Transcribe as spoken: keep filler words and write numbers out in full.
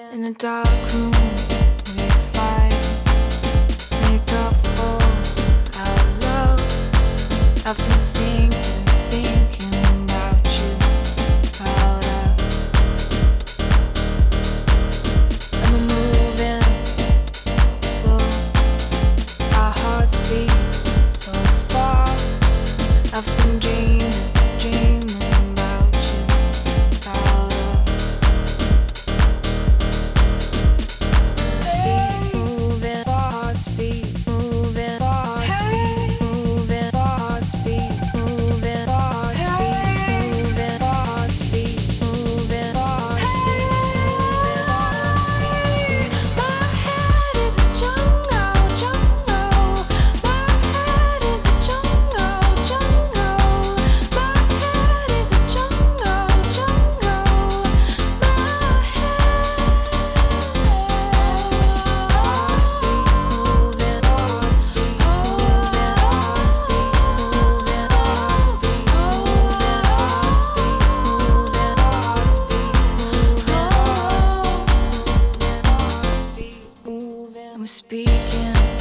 In a dark room, we fight, make up for our love. I've been thinking, thinking about you, about us. And we're moving slow, our hearts beat so fast. I've been dreaming, dreaming about you, about us. Moving, hearts beat, moving, hearts beat, moving, hearts beat, moving, hearts beat, moving, hearts beat, moving, hearts beat. My head is a jungle, jungle. My head is a jungle, jungle. My head is a jungle, jungle. My We're speaking